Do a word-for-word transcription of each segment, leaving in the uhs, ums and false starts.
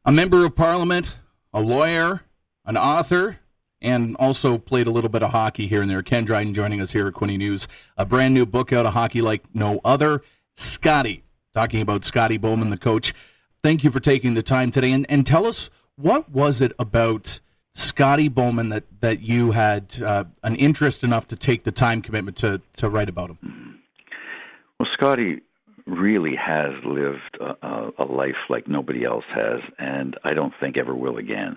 A member of Parliament, a lawyer, an author, and also played a little bit of hockey here and there. Ken Dryden joining us here at Quinte News. A brand new book out, A Hockey Like No Other. Scotty, talking about Scotty Bowman, the coach. Thank you for taking the time today. And, and tell us, what was it about Scotty Bowman that, that you had uh, an interest enough to take the time commitment to, to write about him? Well, Scotty really has lived a, a life like nobody else has, and I don't think ever will again.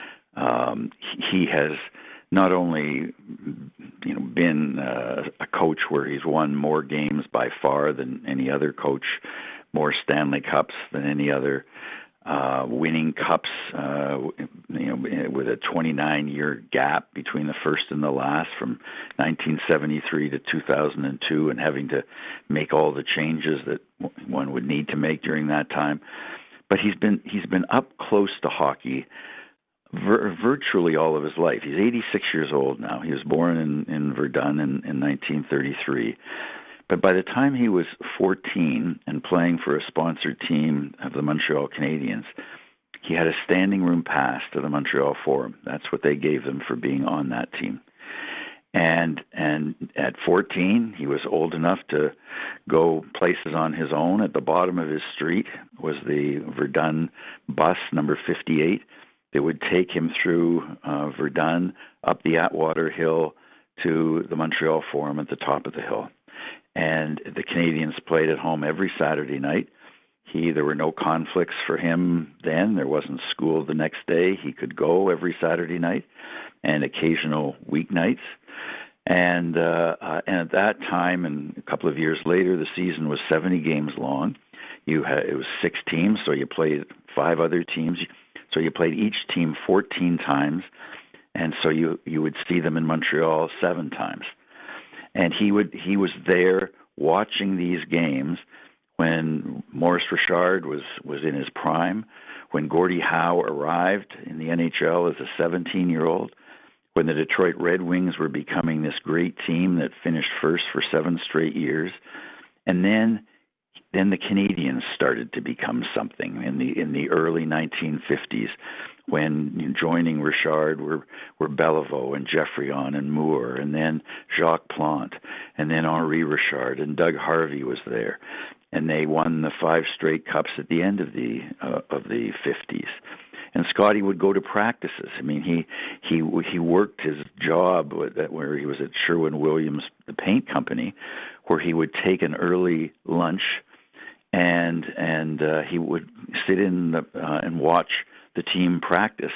Um, he has not only, you know, been uh, a coach where he's won more games by far than any other coach, more Stanley Cups than any other, uh, winning cups, uh, you know, with a twenty-nine year gap between the first and the last, from nineteen seventy-three to two thousand two, and having to make all the changes that one would need to make during that time. But he's been he's been up close to hockey vir- virtually all of his life. He's eighty-six years old now. He was born in, in Verdun in, in nineteen thirty-three. But by the time he was fourteen and playing for a sponsored team of the Montreal Canadiens, he had a standing room pass to the Montreal Forum. That's what they gave him for being on that team. And and at fourteen, he was old enough to go places on his own. At the bottom of his street was the Verdun bus, number fifty-eight, that would take him through uh, Verdun, up the Atwater Hill to the Montreal Forum at the top of the hill. And the Canadiens played at home every Saturday night. He there were no conflicts for him then. There wasn't school the next day. He could go every Saturday night and occasional weeknights. And uh, uh, and at that time, and a couple of years later, the season was seventy games long. You had, it was six teams, so you played five other teams. So you played each team fourteen times, and so you you would see them in Montreal seven times. And he would he was there watching these games when Maurice Richard was, was in his prime, when Gordie Howe arrived in the N H L as a seventeen-year-old, when the Detroit Red Wings were becoming this great team that finished first for seven straight years. And then then the Canadiens started to become something in the in the early nineteen fifties, when, you know, joining Richard were, were Beliveau and Geoffrion and Moore, and then Jacques Plante, and then Henri Richard, and Doug Harvey was there. And they won the five straight cups at the end of the uh, of the fifties. And Scotty would go to practices. I mean, he he he worked his job where he was at Sherwin-Williams, the paint company, where he would take an early lunch, and and uh, he would sit in the, uh, and watch the team practice.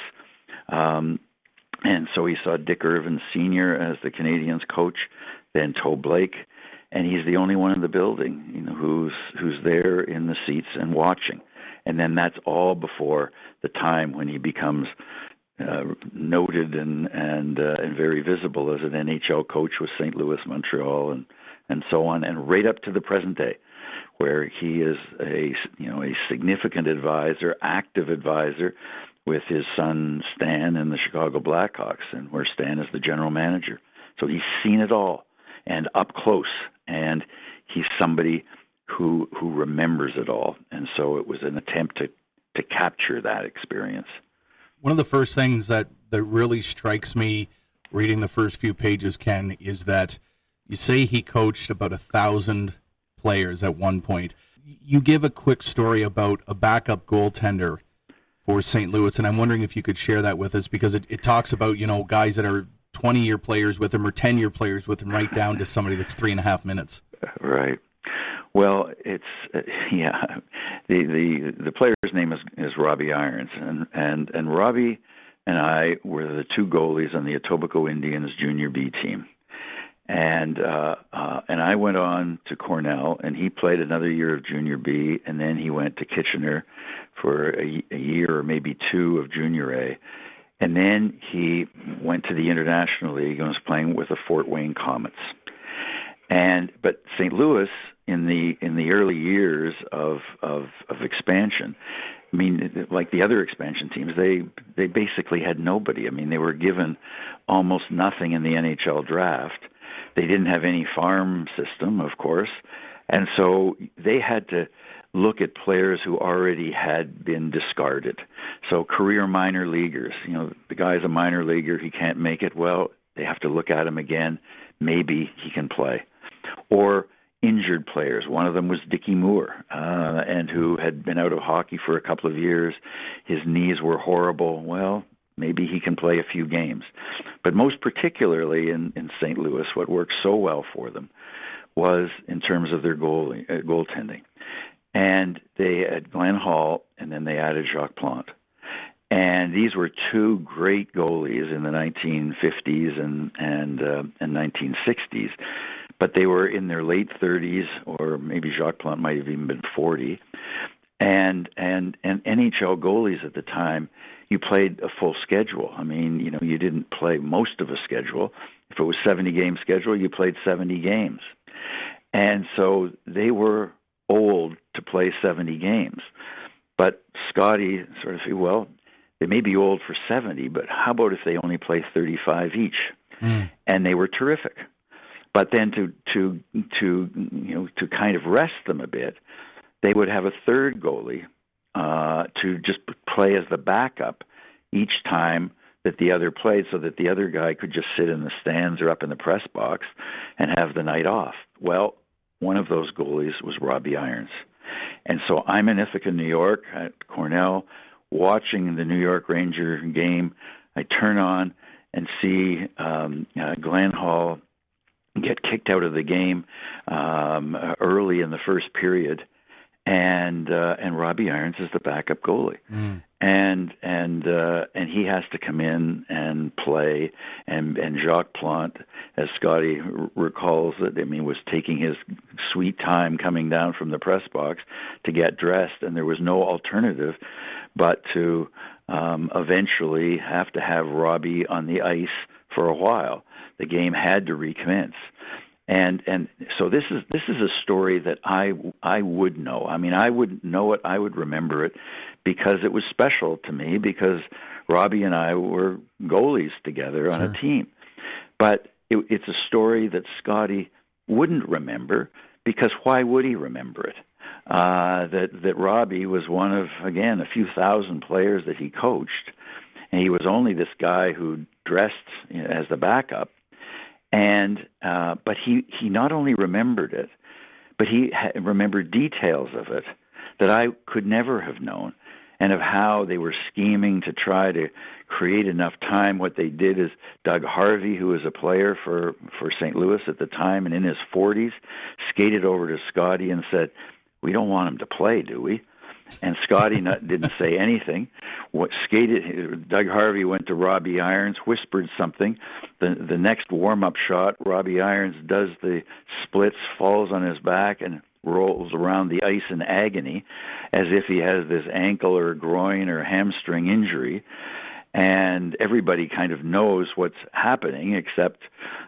Um, and so he saw Dick Irvin Senior as the Canadiens coach, then Toe Blake, and he's the only one in the building, you know, who's who's there in the seats and watching. And then that's all before the time when he becomes uh, noted and and uh, and very visible as an N H L coach with Saint Louis, Montreal, and and so on, and right up to the present day, where he is a you know a significant advisor, active advisor, with his son Stan and the Chicago Blackhawks, and where Stan is the general manager. So he's seen it all and up close, and he's somebody who who remembers it all. And so it was an attempt to to capture that experience. One of the first things that, that really strikes me reading the first few pages, Ken, is that you say he coached about a thousand players at one point. You give a quick story about a backup goaltender for Saint Louis, and I'm wondering if you could share that with us, because it, it talks about, you know, guys that are twenty-year players with him or ten-year players with him, right down to somebody that's three and a half minutes. Right. Well, it's uh, yeah. The, the the player's name is, is Robbie Irons, and, and and Robbie and I were the two goalies on the Etobicoke Indians Junior B team, and uh, uh, and I went on to Cornell, and he played another year of Junior B, and then he went to Kitchener for a, a year or maybe two of Junior A, and then he went to the International League and was playing with the Fort Wayne Comets. And but Saint Louis, in the in the early years of, of of expansion, I mean, like the other expansion teams, they they basically had nobody. I mean, they were given almost nothing in the N H L draft. They didn't have any farm system, of course, and so they had to look at players who already had been discarded. So career minor leaguers, you know, the guy's a minor leaguer, he can't make it. Well, they have to look at him again. Maybe he can play. Or injured players. One of them was Dickie Moore, uh, and who had been out of hockey for a couple of years. His knees were horrible. Well, maybe he can play a few games. But most particularly in, in Saint Louis, what worked so well for them was in terms of their goal, uh, goaltending. And they had Glenn Hall, and then they added Jacques Plante. And these were two great goalies in the nineteen fifties and and, uh, and nineteen sixties. But they were in their late thirties, or maybe Jacques Plante might have even been forty. And and and N H L goalies at the time, you played a full schedule. I mean, you know, you didn't play most of a schedule. If it was seventy-game schedule, you played seventy games. And so they were old to play seventy games. But Scotty sort of said, well, they may be old for seventy, but how about if they only play thirty-five each? Mm. And they were terrific. But then to to to you know to kind of rest them a bit, they would have a third goalie uh, to just play as the backup each time that the other played, so that the other guy could just sit in the stands or up in the press box and have the night off. Well, one of those goalies was Robbie Irons, and so I'm in Ithaca, New York, at Cornell, watching the New York Ranger game. I turn on and see um, uh, Glenn Hall get kicked out of the game um, early in the first period, and uh, and Robbie Irons is the backup goalie, mm. and and uh, and he has to come in and play, and and Jacques Plante, as Scotty r- recalls it, I mean, was taking his sweet time coming down from the press box to get dressed, and there was no alternative but to um, eventually have to have Robbie on the ice for a while. The game had to recommence, and and so this is this is a story that I I would know. I mean, I would know it. I would remember it because it was special to me. Because Robbie and I were goalies together on sure. a team, but it, it's a story that Scotty wouldn't remember because why would he remember it? Uh, that that Robbie was one of, again, a few thousand players that he coached, and he was only this guy who dressed, you know, as the backup. And uh, but he, he not only remembered it, but he ha- remembered details of it that I could never have known, and of how they were scheming to try to create enough time. What they did is Doug Harvey, who was a player for, for Saint Louis at the time and in his forties, skated over to Scotty and said, "We don't want him to play, do we?" And Scotty not, didn't say anything. What skated? Doug Harvey went to Robbie Irons, whispered something. The the next warm up shot, Robbie Irons does the splits, falls on his back, and rolls around the ice in agony, as if he has this ankle or groin or hamstring injury. And everybody kind of knows what's happening, except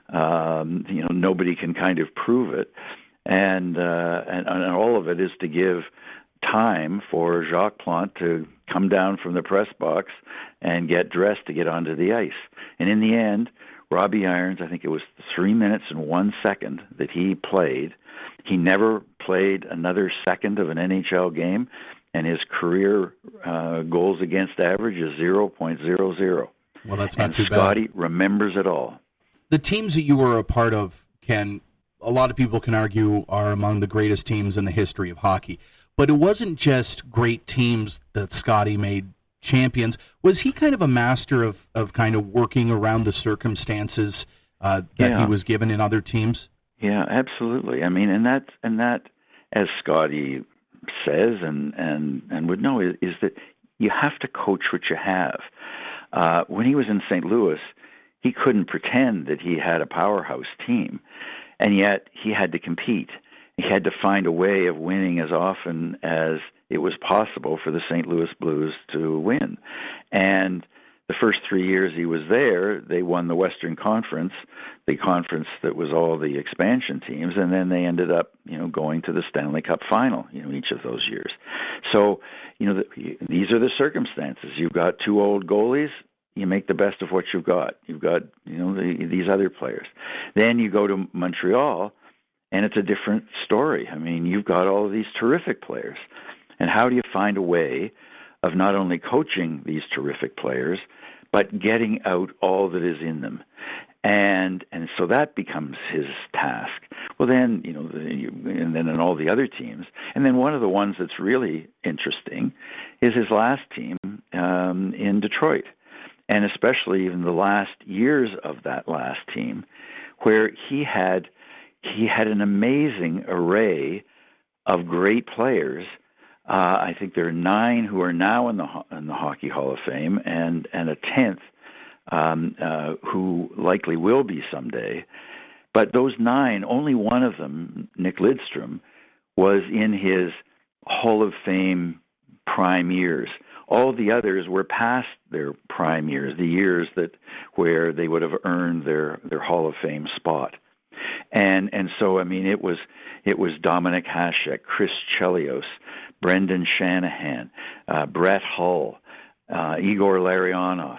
um, you know nobody can kind of prove it. And, uh, and and all of it is to give time for Jacques Plante to come down from the press box and get dressed to get onto the ice. And in the end, Robbie Irons, I think it was three minutes and one second that he played. He never played another second of an N H L game, and his career uh, goals against average is zero point zero zero. Well, that's not and too Scotty bad. Scotty remembers it all. The teams that you were a part of, Ken, a lot of people can argue are among the greatest teams in the history of hockey. But it wasn't just great teams that Scotty made champions. Was he kind of a master of, of kind of working around the circumstances uh, that yeah. he was given in other teams? Yeah, absolutely. I mean, and that, and that, as Scotty says and, and, and would know, is, is that you have to coach what you have. Uh, when he was in Saint Louis, he couldn't pretend that he had a powerhouse team. And yet he had to compete. He had to find a way of winning as often as it was possible for the Saint Louis Blues to win. And the first three years he was there, they won the Western Conference, the conference that was all the expansion teams, and then they ended up, you know, going to the Stanley Cup final, you know, each of those years. So, you know, the, these are the circumstances. You've got two old goalies. You make the best of what you've got. You've got, you know, the, these other players. Then you go to Montreal, and it's a different story. I mean, you've got all of these terrific players. And how do you find a way of not only coaching these terrific players, but getting out all that is in them? And and so that becomes his task. Well, then, you know, the, and then in all the other teams. And then one of the ones that's really interesting is his last team um, in Detroit. And especially even the last years of that last team, where he had he had an amazing array of great players. Uh, I think there are nine who are now in the in the Hockey Hall of Fame, and and a tenth um, uh, who likely will be someday. But those nine, only one of them, Nick Lidstrom, was in his Hall of Fame prime years. All the others were past their prime years, the years that where they would have earned their, their Hall of Fame spot. And and so, I mean, it was it was Dominic Hasek, Chris Chelios, Brendan Shanahan, uh, Brett Hull, uh, Igor Larionov,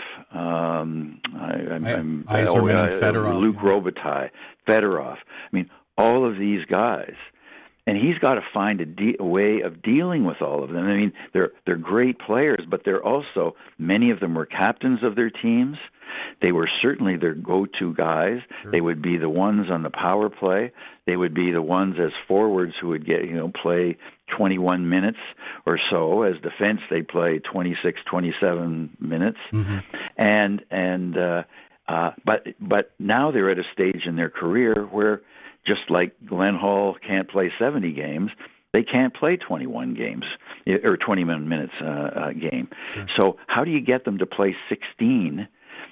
um, I, I'm, I'm, I, oh, uh, Fedorov, Luke yeah. Robitaille, Fedorov. I mean, all of these guys. And he's got to find a, de- a way of dealing with all of them. I mean, they're they're great players, but they're also, many of them were captains of their teams. They were certainly their go-to guys. Sure. They would be the ones on the power play. They would be the ones as forwards who would get, you know, play twenty-one minutes or so. As defense, they play twenty-six, twenty-seven minutes. Mm-hmm. And and uh, uh, but but now they're at a stage in their career where, just like Glenn Hall can't play seventy games, they can't play twenty-one games or twenty-one minutes uh, a game. Sure. So how do you get them to play sixteen?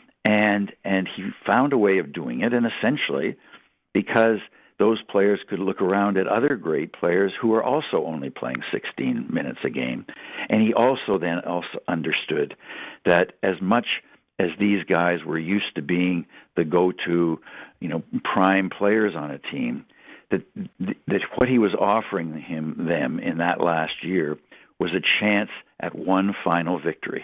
And and he found a way of doing it, and essentially because those players could look around at other great players who are also only playing sixteen minutes a game. And he also then also understood that as much as these guys were used to being the go-to, you know, prime players on a team, that that what he was offering him them in that last year was a chance at one final victory.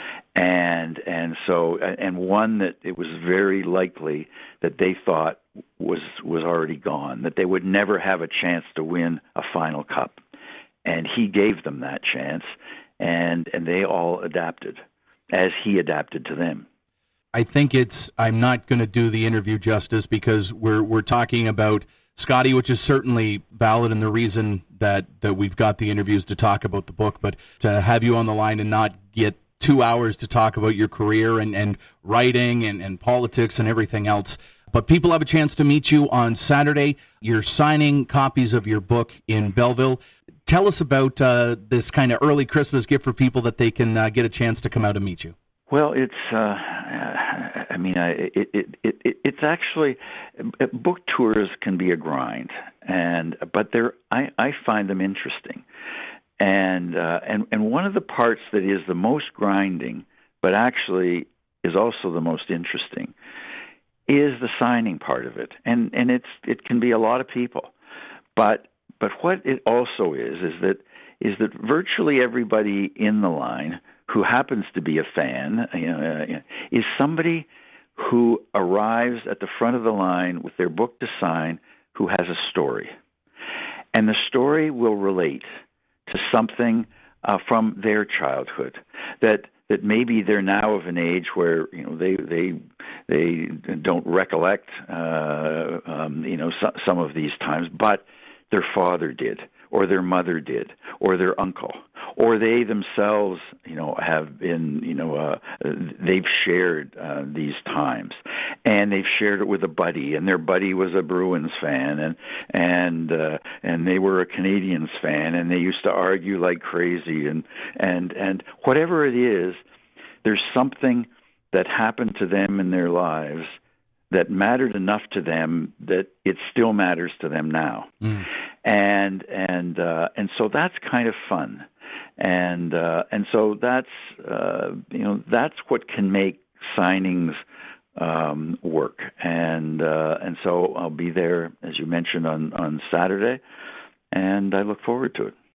And and so and one that it was very likely that they thought was was already gone, that they would never have a chance to win a final cup. And he gave them that chance, and and they all adapted as he adapted to them. I think it's, I'm not going to do the interview justice because we're we're talking about Scotty, which is certainly valid and the reason that, that we've got the interviews to talk about the book, but to have you on the line and not get two hours to talk about your career and, and writing and, and politics and everything else. But people have a chance to meet you on Saturday. You're signing copies of your book in Belleville. Tell us about uh, this kind of early Christmas gift for people that they can uh, get a chance to come out and meet you. Well, it's, uh, I mean, I, it, it, it, it's actually, book tours can be a grind, and but they're, I, I find them interesting. And, uh, and and one of the parts that is the most grinding, but actually is also the most interesting, is the signing part of it. And and it's it can be a lot of people, but but what it also is is that is that virtually everybody in the line who happens to be a fan, you know, uh, is somebody who arrives at the front of the line with their book to sign, who has a story, and the story will relate to something uh, from their childhood that that maybe they're now of an age where, you know, they they they don't recollect uh, um, you know so, some of these times, but their father did, or their mother did, or their uncle, or they themselves, you know, have been, you know, uh, they've shared uh, these times, and they've shared it with a buddy, and their buddy was a Bruins fan, and and uh, and they were a Canadiens fan, and they used to argue like crazy, and and and whatever it is, there's something that happened to them in their lives that mattered enough to them that it still matters to them now. Mm. And and uh, and so that's kind of fun. And uh, and so that's uh, you know that's what can make signings um, work. And uh, and so I'll be there, as you mentioned, on, on Saturday, and I look forward to it.